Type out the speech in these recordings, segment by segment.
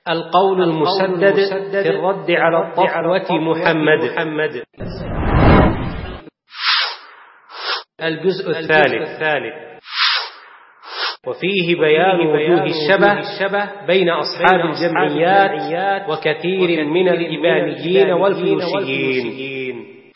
القول المسدد في الرد على الطفوة محمد. الجزء الثالث، وفيه بيان وجوه الشبه بين أصحاب الجمعيات وكثير من الإبانيين والفيوشيين.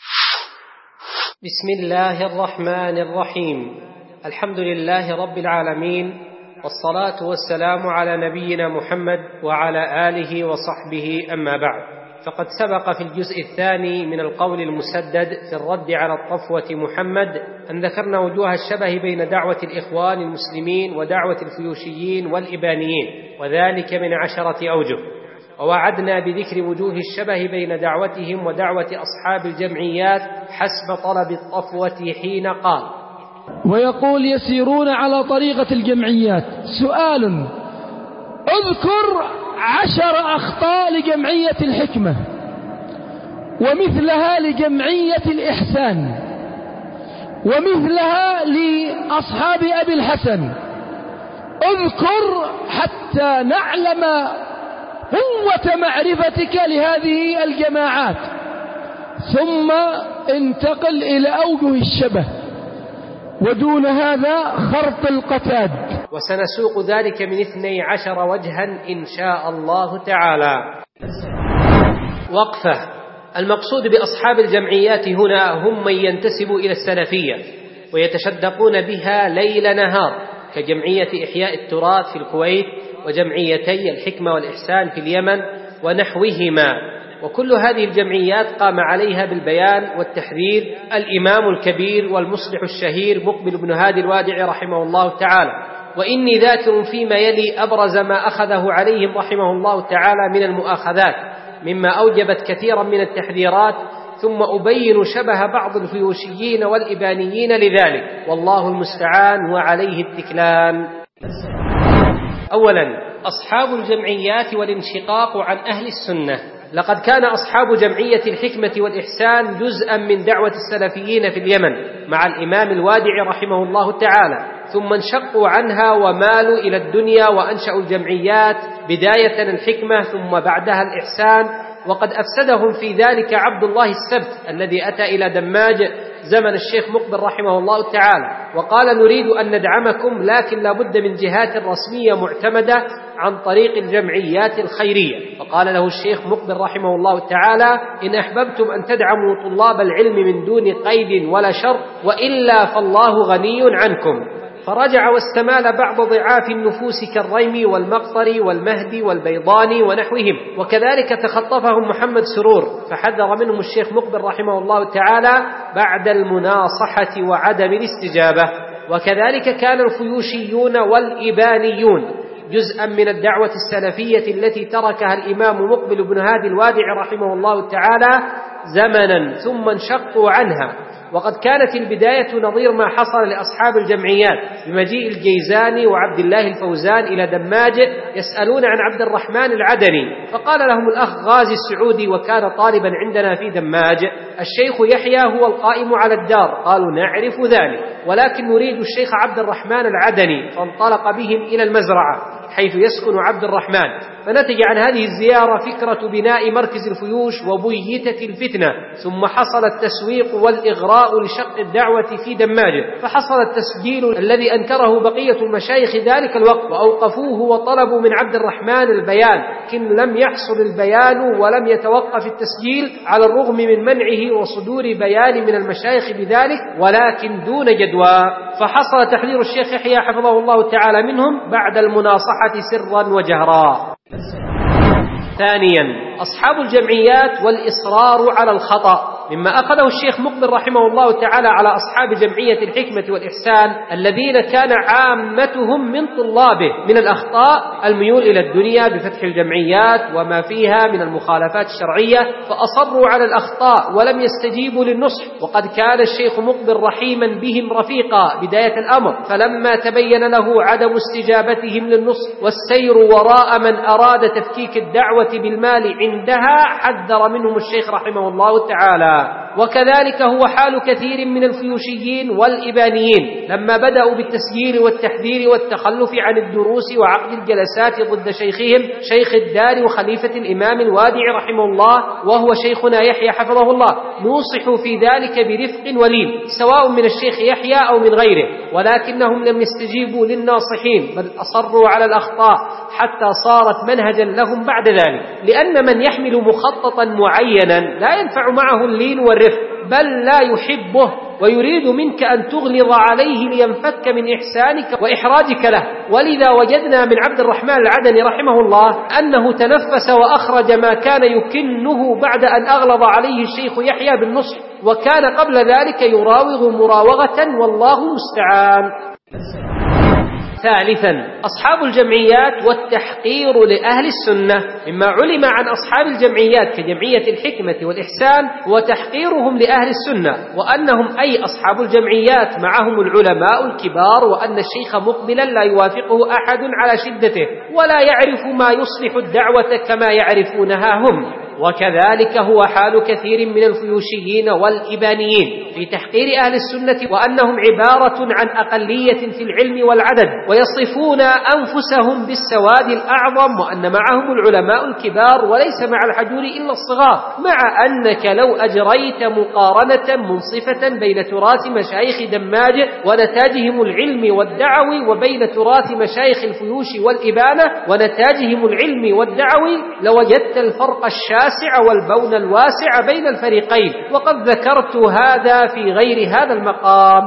بسم الله الرحمن الرحيم. الحمد لله رب العالمين، والصلاة والسلام على نبينا محمد وعلى آله وصحبه، أما بعد. فقد سبق في الجزء الثاني من القول المسدد في الرد على الطفوة محمد أن ذكرنا وجوه الشبه بين دعوة الإخوان المسلمين ودعوة الفيوشيين والإبانيين، وذلك من 10 أوجه، ووعدنا بذكر وجوه الشبه بين دعوتهم ودعوة أصحاب الجمعيات حسب طلب الطفوة حين قال: ويقول يسيرون على طريقة الجمعيات. سؤال: اذكر 10 أخطاء لجمعية الحكمة ومثلها لجمعية الإحسان ومثلها لأصحاب أبي الحسن. اذكر حتى نعلم قوة معرفتك لهذه الجماعات، ثم انتقل إلى أوجه الشبه، ودون هذا خرط القتاد. وسنسوق ذلك من 12 وجها إن شاء الله تعالى. وقفة: المقصود بأصحاب الجمعيات هنا هم من ينتسب إلى السلفية ويتشدقون بها ليل نهار، كجمعية إحياء التراث في الكويت وجمعيتي الحكمة والإحسان في اليمن ونحوهما. وكل هذه الجمعيات قام عليها بالبيان والتحذير الإمام الكبير والمصلح الشهير مقبل بن هادي الوادعي رحمه الله تعالى. وإني ذاكر فيما يلي أبرز ما أخذه عليهم رحمه الله تعالى من المؤاخذات، مما أوجبت كثيرا من التحذيرات، ثم أبين شبه بعض الفيوشيين والإبانيين لذلك، والله المستعان وعليه التكلان. أولا، أصحاب الجمعيات والانشقاق عن أهل السنة. لقد كان أصحاب جمعية الحكمة والإحسان جزءا من دعوة السلفيين في اليمن مع الإمام الوادعي رحمه الله تعالى، ثم انشقوا عنها ومالوا إلى الدنيا وأنشأوا الجمعيات، بداية الحكمة ثم بعدها الإحسان. وقد أفسدهم في ذلك عبد الله السبت الذي أتى إلى دماج زمن الشيخ مقبل رحمه الله تعالى وقال: نريد أن ندعمكم، لكن لا بد من جهات رسمية معتمدة عن طريق الجمعيات الخيرية. فقال له الشيخ مقبل رحمه الله تعالى: إن أحببتم أن تدعموا طلاب العلم من دون قيد ولا شرط، وإلا فالله غني عنكم. فرجع واستمال بعض ضعاف النفوس كالريمي والمقطري والمهدي والبيضاني ونحوهم، وكذلك تخطفهم محمد سرور، فحذر منهم الشيخ مقبل رحمه الله تعالى بعد المناصحة وعدم الاستجابة. وكذلك كان الفيوشيون والإبانيون جزءا من الدعوة السلفية التي تركها الإمام مقبل بن هادي الوادعي رحمه الله تعالى زمنا ثم انشقوا عنها. وقد كانت البداية نظير ما حصل لأصحاب الجمعيات بمجيء الجيزاني وعبد الله الفوزان إلى دماج يسألون عن عبد الرحمن العدني، فقال لهم الأخ غازي السعودي وكان طالبا عندنا في دماج: الشيخ يحيى هو القائم على الدار. قالوا: نعرف ذلك، ولكن نريد الشيخ عبد الرحمن العدني. فانطلق بهم إلى المزرعة حيث يسكن عبد الرحمن، فنتج عن هذه الزيارة فكرة بناء مركز الفيوش وبيتة الفتنة، ثم حصل التسويق والإغراء لشق الدعوة في دماج، فحصل التسجيل الذي أنكره بقية المشايخ ذلك الوقت وأوقفوه وطلبوا من عبد الرحمن البيان، لكن لم يحصل البيان ولم يتوقف التسجيل على الرغم من منعه وصدور بيان من المشايخ بذلك، ولكن دون جدوى. فحصل تحذير الشيخ يحيى حفظه الله تعالى منهم بعد المناصحة سرا وجهرا. ثانيا، أصحاب الجمعيات والإصرار على الخطأ، مما أخذه الشيخ مقبل رحمه الله تعالى على أصحاب جمعية الحكمة والإحسان الذين كان عامتهم من طلابه من الأخطاء الميول إلى الدنيا بفتح الجمعيات وما فيها من المخالفات الشرعية، فأصروا على الأخطاء ولم يستجيبوا للنصح. وقد كان الشيخ مقبل رحيما بهم رفيقا بداية الأمر، فلما تبين له عدم استجابتهم للنصح والسير وراء من أراد تفكيك الدعوة بالمال عندها حذر منهم الشيخ رحمه الله تعالى. وكذلك هو حال كثير من الفيوشيين والإبانيين لما بدأوا بالتسجيل والتحذير والتخلف عن الدروس وعقد الجلسات ضد شيخهم شيخ الدار وخليفة الإمام الوادع رحمه الله وهو شيخنا يحيى حفظه الله. نوصح في ذلك برفق ولين سواء من الشيخ يحيى أو من غيره، ولكنهم لم يستجيبوا للناصحين بل أصروا على الأخطاء حتى صارت منهجا لهم بعد ذلك، لأن من يحمل مخططا معينا لا ينفع معه اللين والرفق بل لا يحبه ويريد منك أن تغلظ عليه لينفك من إحسانك وإحراجك له. ولذا وجدنا من عبد الرحمن العدني رحمه الله أنه تنفس وأخرج ما كان يكنه بعد أن أغلظ عليه الشيخ يحيى بالنصح، وكان قبل ذلك يراوغ مراوغة والله المستعان. ثالثا أصحاب الجمعيات والتحقير لأهل السنة. مما علم عن أصحاب الجمعيات كجمعية الحكمة والإحسان وتحقيرهم لأهل السنة، وأنهم أي أصحاب الجمعيات معهم العلماء الكبار، وأن الشيخ مقبلا لا يوافقه أحد على شدته ولا يعرف ما يصلح الدعوة كما يعرفونها هم. وكذلك هو حال كثير من الفيوشيين والإبانيين في تحقير أهل السنة، وأنهم عبارة عن أقلية في العلم والعدد، ويصفون أنفسهم بالسواد الأعظم، وأن معهم العلماء الكبار وليس مع الحجور إلا الصغار، مع أنك لو أجريت مقارنة منصفة بين تراث مشايخ دماج ونتاجهم العلم والدعوي وبين تراث مشايخ الفيوش والإبانة ونتاجهم العلم والدعوي لوجدت الفرق الشاسع والبون الواسع بين الفريقين، وقد ذكرت هذا في غير هذا المقام.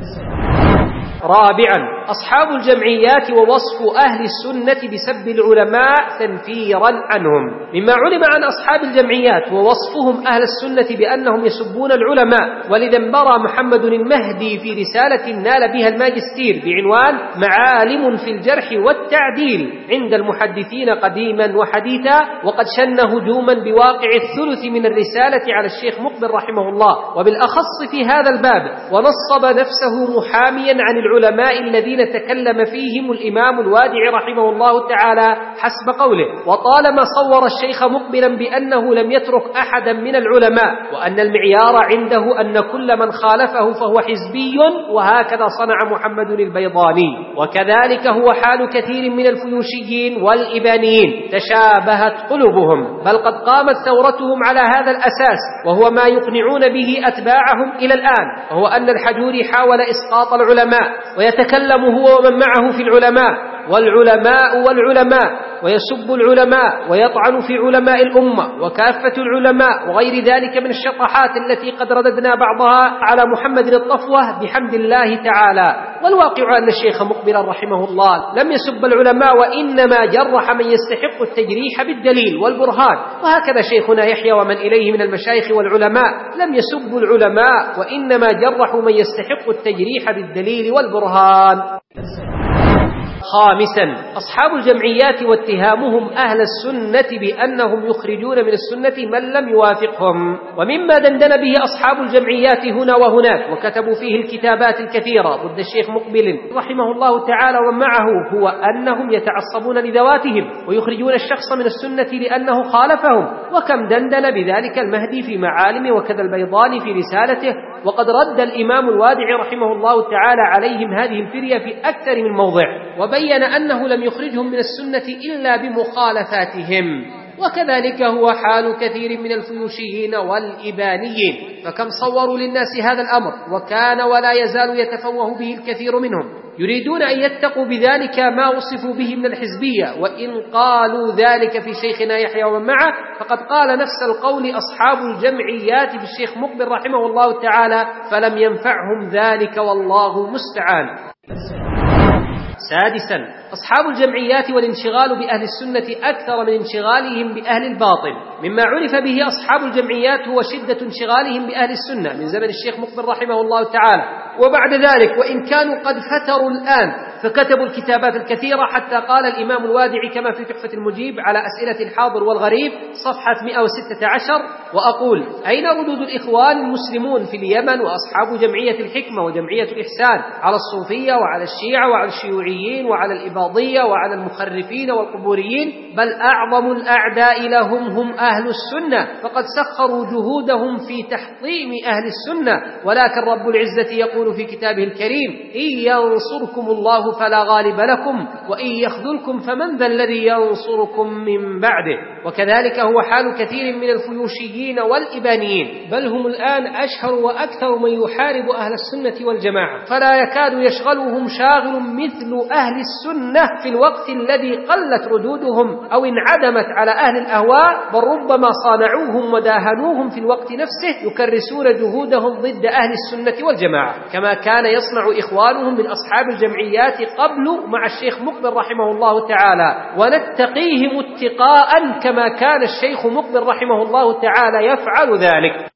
رابعا أصحاب الجمعيات ووصف أهل السنة بسب العلماء تنفيرا عنهم. مما علم عن أصحاب الجمعيات ووصفهم أهل السنة بأنهم يسبون العلماء، ولذا انبرى محمد المهدي في رسالة نال بها الماجستير بعنوان معالم في الجرح والتعديل عند المحدثين قديما وحديثا، وقد شن هجوما بواقع الثلث من الرسالة على الشيخ مقبل رحمه الله وبالأخص في هذا الباب، ونصب نفسه محاميا عن العلماء الذين تكلم فيهم الإمام الوادع رحمه الله تعالى حسب قوله. وطالما صور الشيخ مقبلا بأنه لم يترك أحدا من العلماء، وأن المعيار عنده أن كل من خالفه فهو حزبي، وهكذا صنع محمد البيضاني. وكذلك هو حال كثير من الفيوشيين والإبانيين تشابهت قلوبهم، بل قد قامت ثورتهم على هذا الأساس، وهو ما يقنعون به أتباعهم إلى الآن، وهو أن الحجوري حاول إسقاط العلماء ويتكلم هو ومن معه في العلماء والعلماء ويسب العلماء ويطعن في علماء الأمة وكافة العلماء وغير ذلك من الشطحات التي قد رددنا بعضها على محمد الطفوة بحمد الله تعالى. والواقع أن الشيخ مقبلا رحمه الله لم يسب العلماء، وإنما جرح من يستحق التجريح بالدليل والبرهان، وهكذا شيخنا يحيى ومن إليه من المشايخ والعلماء لم يسبوا العلماء، وإنما جرحوا من يستحق التجريح بالدليل والبرهان. خامسا أصحاب الجمعيات واتهامهم أهل السنة بأنهم يخرجون من السنة من لم يوافقهم. ومما دندن به أصحاب الجمعيات هنا وهناك وكتبوا فيه الكتابات الكثيرة ضد الشيخ مقبل رحمه الله تعالى ومن معه هو أنهم يتعصبون لذواتهم ويخرجون الشخص من السنة لأنه خالفهم، وكم دندن بذلك المهدي في معالم وكذا البيضاني في رسالته، وقد رد الإمام الوادع رحمه الله تعالى عليهم هذه الفرية في أكثر من موضع، وبين أنه لم يخرجهم من السنة إلا بمخالفاتهم. وكذلك هو حال كثير من الفيوشيين والإبانيين، فكم صوروا للناس هذا الأمر، وكان ولا يزال يتفوه به الكثير منهم، يريدون أن يتقوا بذلك ما وصفوا به من الحزبية. وإن قالوا ذلك في شيخنا يحيى ومن معه فقد قال نفس القول أصحاب الجمعيات في الشيخ مقبل رحمه الله تعالى، فلم ينفعهم ذلك والله المستعان. سادسا أصحاب الجمعيات والانشغال بأهل السنة أكثر من انشغالهم بأهل الباطل. مما عرف به أصحاب الجمعيات هو شدة انشغالهم بأهل السنة من زمن الشيخ مقبل رحمه الله تعالى وبعد ذلك، وإن كانوا قد فتروا الآن فكتبوا الكتابات الكثيرة حتى قال الإمام الوادعي كما في تحفة المجيب على أسئلة الحاضر والغريب صفحة 116: وأقول: أين ردود الإخوان المسلمون في اليمن وأصحاب جمعية الحكمة وجمعية الإحسان على الصوفية وعلى الشيعة وعلى الشيوعيين وعلى الإباضية وعلى المخرفين والقبوريين؟ بل أعظم الأعداء لهم هم أهل السنة، فقد سخروا جهودهم في تحطيم أهل السنة. ولكن رب العزة يقول في كتابه الكريم: إن ينصركم الله فلا غالب لكم وإن يخذلكم فمن ذا الذي ينصركم من بعده. وكذلك هو حال كثير من الفيوشيين والإبانيين، بل هم الآن أشهر وأكثر من يحارب أهل السنة والجماعة، فلا يكاد يشغلهم شاغل مثل أهل السنة في الوقت الذي قلت ردودهم أو انعدمت على أهل الأهواء، بل ربما صانعوهم وداهنوهم في الوقت نفسه يكرسون جهودهم ضد أهل السنة والجماعة، كما كان يصنع إخوانهم من أصحاب الجمعيات قبل مع الشيخ مقبل رحمه الله تعالى، ونتقيهم اتقاء كما كان الشيخ مقبل رحمه الله تعالى يفعل ذلك.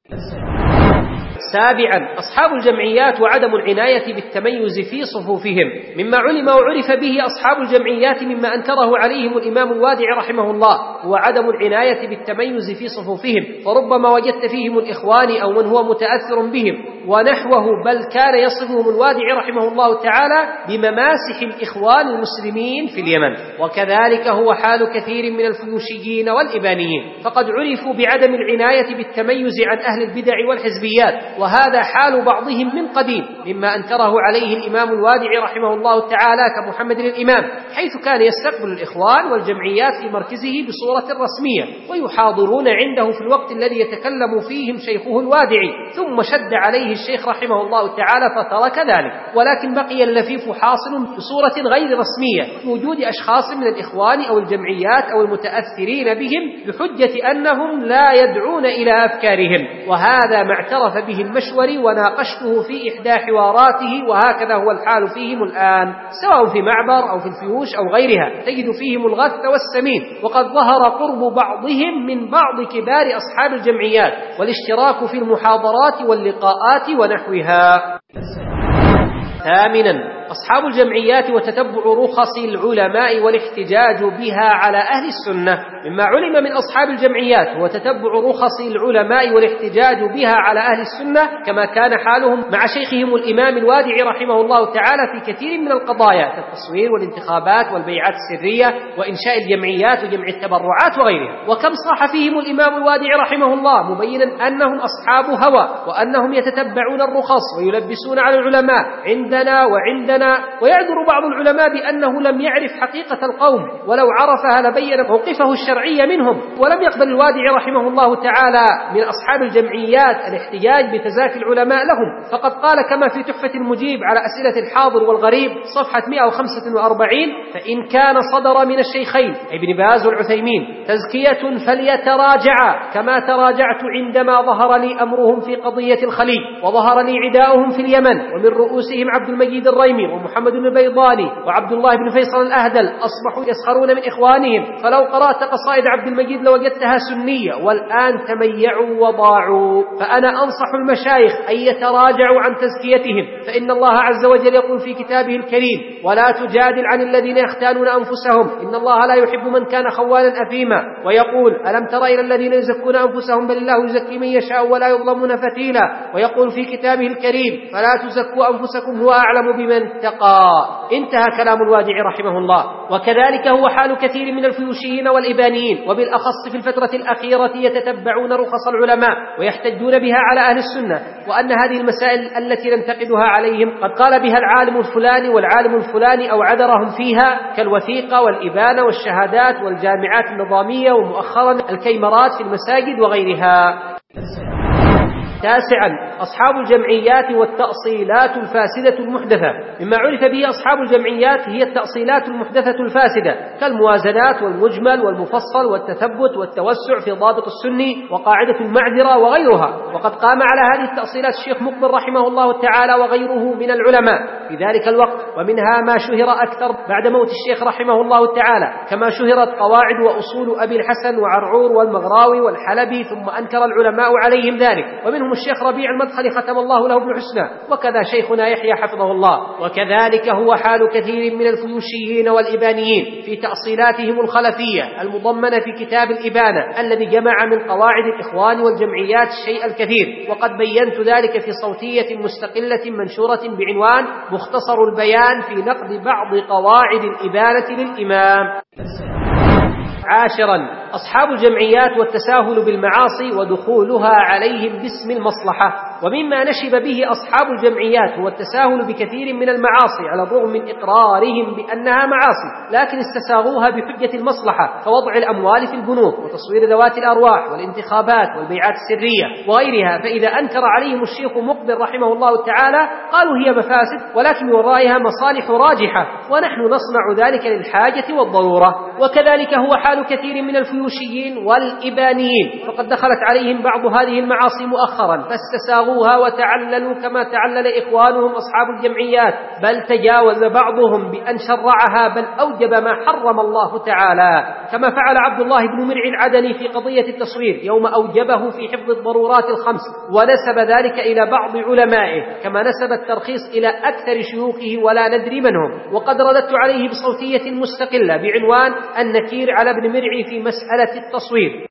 سابعا: أصحاب الجمعيات وعدم العناية بالتميز في صفوفهم، مما علم وعرف به أصحاب الجمعيات مما أنكره عليهم الإمام الوادعي رحمه الله هو عدم العناية بالتميز في صفوفهم، فربما وجدت فيهم الإخوان أو من هو متأثر بهم ونحوه، بل كان يصفهم الوادعي رحمه الله تعالى بمماسح الإخوان المسلمين في اليمن. وكذلك هو حال كثير من الفيوشيين والإبانيين، فقد عرفوا بعدم العناية بالتميز عن أهل البدع والحزبيات، وهذا حال بعضهم من قديم، مما أنكره عليه الإمام الوادعي رحمه الله تعالى كمحمد الإمام، حيث كان يستقبل الإخوان والجمعيات في مركزه بصورة رسمية ويحاضرون عنده في الوقت الذي يتكلم فيهم شيخه الوادعي، ثم شد عليه الشيخ رحمه الله تعالى فترك ذلك. ولكن بقي اللفيف حاصل بصورة غير رسمية بوجود أشخاص من الإخوان أو الجمعيات أو المتأثرين بهم بحجة أنهم لا يدعون إلى أفكارهم، وهذا ما اعترف به المشوري وناقشته في إحدى حواراته، وهكذا هو الحال فيهم الآن، سواء في معبر أو في الفيوش أو غيرها، تجد فيهم الغث والسمين. وقد ظهر قرب بعضهم من بعض كبار أصحاب الجمعيات والاشتراك في المحاضرات واللقاءات ونحوها. ثامنا: أصحاب الجمعيات وتتبع رخص العلماء والاحتجاج بها على أهل السنة، مما علم من أصحاب الجمعيات وتتبع رخص العلماء والاحتجاج بها على أهل السنة، كما كان حالهم مع شيخهم الإمام الوادعي رحمه الله تعالى في كثير من القضايا كالتصوير والانتخابات والبيعات السرية وإنشاء الجمعيات وجمع التبرعات وغيرها. وكم صاح فيهم الإمام الوادعي رحمه الله مبينا أنهم أصحاب هوى، وأنهم يتتبعون الرخص ويلبسون على العلماء عندنا وعندنا. ويعذر بعض العلماء بأنه لم يعرف حقيقة القوم، ولو عرفها لبين موقفه الشرعي منهم. ولم يقبل الوادعي رحمه الله تعالى من أصحاب الجمعيات الاحتجاج بتزاكي العلماء لهم، فقد قال كما في تحفة المجيب على أسئلة الحاضر والغريب صفحة 145: فإن كان صدر من الشيخين ابن باز والعثيمين تزكية فليتراجعا، كما تراجعت عندما ظهر لي أمرهم في قضية الخليل، وظهر لي عداؤهم في اليمن، ومن رؤوسهم عبد المجيد الريمي ومحمد بن البيضاني وعبد الله بن فيصل الأهدل، أصبحوا يسخرون من إخوانهم، فلو قرأت قصائد عبد المجيد لوجدتها سنية، والآن تميعوا وضاعوا. فأنا أنصح المشايخ أن يتراجعوا عن تزكيتهم، فإن الله عز وجل يقول في كتابه الكريم: ولا تجادل عن الذين يختانون أنفسهم إن الله لا يحب من كان خوانا أثيما. ويقول: ألم تر إلى الذين يزكون أنفسهم بل الله يزكي من يشاء ولا يظلمون فتيلا. ويقول في كتابه الكريم: فلا تزكوا أنفسكم هو أعلم بمن اتقى. انتهى كلام الوادعي رحمه الله. وكذلك هو حال كثير من الفيوشيين والإبانيين، وبالأخص في الفترة الأخيرة يتتبعون رخص العلماء ويحتجون بها على أهل السنة، وأن هذه المسائل التي ننتقدها عليهم قد قال بها العالم الفلاني والعالم الفلاني أو عذرهم فيها، كالوثيقة والإبانة والشهادات والجامعات النظامية، ومؤخرا الكيمرات في المساجد وغيرها. تاسعا: أصحاب الجمعيات والتأصيلات الفاسدة المحدثة، مما عرف به أصحاب الجمعيات هي التأصيلات المحدثة الفاسدة كالموازنات والمجمل والمفصل والتثبت والتوسع في ضابط السني وقاعدة المعذرة وغيرها. وقد قام على هذه التأصيلات الشيخ مقبل رحمه الله تعالى وغيره من العلماء في ذلك الوقت، ومنها ما شهر أكثر بعد موت الشيخ رحمه الله تعالى، كما شهرت قواعد وأصول أبي الحسن وعرعور والمغراوي والحلبي، ثم أنكر العلماء عليهم ذلك، ومنهم الشيخ ربيع المدخلي المدخل ختم الله له بالحسنى، وكذا شيخنا يحيى حفظه الله. وكذلك هو حال كثير من الفيوشيين والإبانيين في تأصيلاتهم الخلفية المضمنة في كتاب الإبانة الذي جمع من قواعد الإخوان والجمعيات الشيء الكثير، وقد بينت ذلك في صوتية مستقلة منشورة بعنوان مختصر البيان في نقد بعض قواعد الإبانة للإمام. 10. أصحاب الجمعيات والتساهل بالمعاصي ودخولها عليهم باسم المصلحة. ومما نشب به أصحاب الجمعيات هو التساهل بكثير من المعاصي على الرغم من إقرارهم بأنها معاصي، لكن استساغوها بحجة المصلحة كوضع الأموال في البنوك وتصوير ذوات الأرواح والانتخابات والبيعات السرية وغيرها. فإذا أنكر عليهم الشيخ مقبل رحمه الله تعالى قالوا هي مفاسد ولكن ورائها مصالح راجحة، ونحن نصنع ذلك للحاجة والضرورة. وكذلك هو حال كثير من الفيوشيين والإبانيين، فقد دخلت عليهم بعض هذه المعاصي مؤخرا فاستساغوها وتعللوا كما تعلل إخوانهم أصحاب الجمعيات، بل تجاوز بعضهم بأن شرعها بل أوجب ما حرم الله تعالى، كما فعل عبد الله بن مرع العدني في قضية التصوير يوم أوجبه في حفظ الضرورات الخمس، ونسب ذلك إلى بعض علمائه كما نسب الترخيص إلى أكثر شيوخه ولا ندري من هم. وقد رددت عليه بصوتية مستقلة بعنوان النكير على ابن مرعي في مسألة التصوير.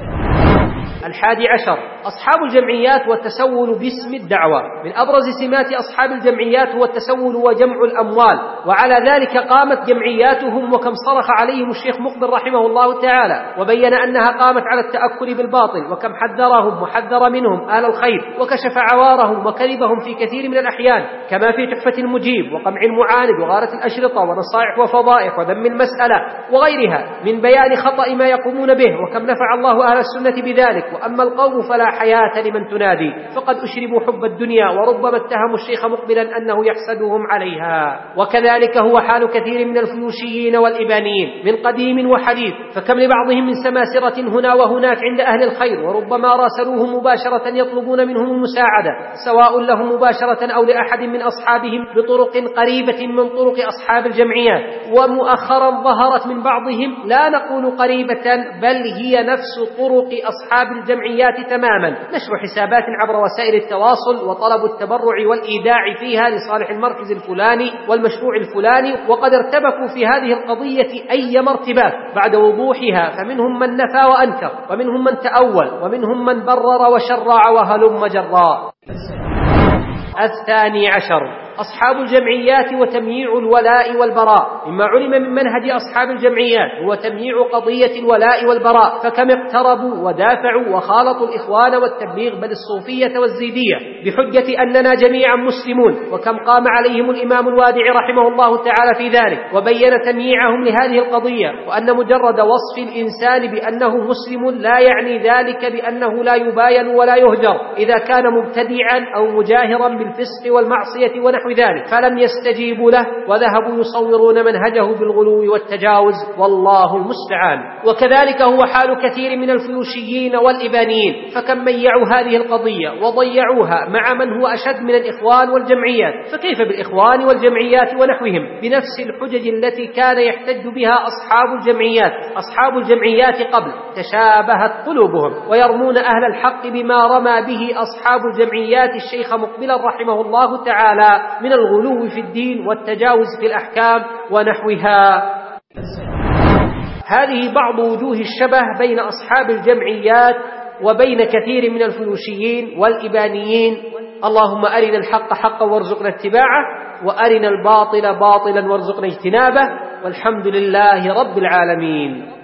11. أصحاب الجمعيات والتسول باسم الدعوة. من أبرز سمات أصحاب الجمعيات هو التسول وجمع الأموال، وعلى ذلك قامت جمعياتهم، وكم صرخ عليهم الشيخ مقبل رحمه الله تعالى وبين أنها قامت على التأكل بالباطل، وكم حذرهم وحذر منهم آل الخير وكشف عوارهم وكذبهم في كثير من الأحيان، كما في تحفة المجيب وقمع المعاند وغارة الأشرطة ونصائح وفضائح وذم المسألة وغيرها من بيان خطأ ما يقومون به، وكم نفع الله أهل السنة بذلك. وأما القوم فلا حياة لمن تنادي، فقد أشربوا حب الدنيا وربما اتهموا الشيخ مقبلا أنه يحسدهم عليها. وكذلك هو حال كثير من الفيوشيين والإبانيين من قديم وحديث، فكم لبعضهم من سماسرة هنا وهناك عند أهل الخير، وربما راسلوهم مباشرة يطلبون منهم المساعدة سواء لهم مباشرة أو لأحد من أصحابهم بطرق قريبة من طرق أصحاب الجمعيات، ومؤخرا ظهرت من بعضهم لا نقول قريبة بل هي نفس طرق أصحاب الجمعيات تماما، نشر حسابات عبر وسائل التواصل وطلب التبرع والإيداع فيها لصالح المركز الفلاني والمشروع الفلاني، وقد ارتبكوا في هذه القضية أي مرتبات بعد وضوحها، فمنهم من نفى وأنكر، ومنهم من تأول، ومنهم من برر وشرع وهلم جراء. 12. أصحاب الجمعيات وتمييع الولاء والبراء. مما علم من منهج أصحاب الجمعيات هو تمييع قضية الولاء والبراء، فكم اقتربوا ودافعوا وخالطوا الإخوان والتبليغ بل الصوفية والزيدية بحجة أننا جميعا مسلمون، وكم قام عليهم الإمام الوادع رحمه الله تعالى في ذلك وبين تمييعهم لهذه القضية، وأن مجرد وصف الإنسان بأنه مسلم لا يعني ذلك بأنه لا يباين ولا يهجر إذا كان مبتدعا أو مجاهرا بالفسق والمعصية ونحو ذلك، فلم يستجيبوا له وذهبوا يصورون منهجه بالغلو والتجاوز، والله المستعان. وكذلك هو حال كثير من الفيوشيين والإبانيين، فكم ميعوا هذه القضية وضيعوها مع من هو أشد من الإخوان والجمعيات، فكيف بالإخوان والجمعيات ونحوهم بنفس الحجج التي كان يحتج بها أصحاب الجمعيات. أصحاب الجمعيات قبل تشابهت قلوبهم ويرمون أهل الحق بما رمى به أصحاب الجمعيات الشيخ مقبلا رحمه الله تعالى من الغلو في الدين والتجاوز في الأحكام ونحوها. هذه بعض وجوه الشبه بين أصحاب الجمعيات وبين كثير من الفيوشيين والإبانيين. اللهم أرنا الحق حقا وارزقنا اتباعه، وأرنا الباطل باطلا وارزقنا اجتنابه، والحمد لله رب العالمين.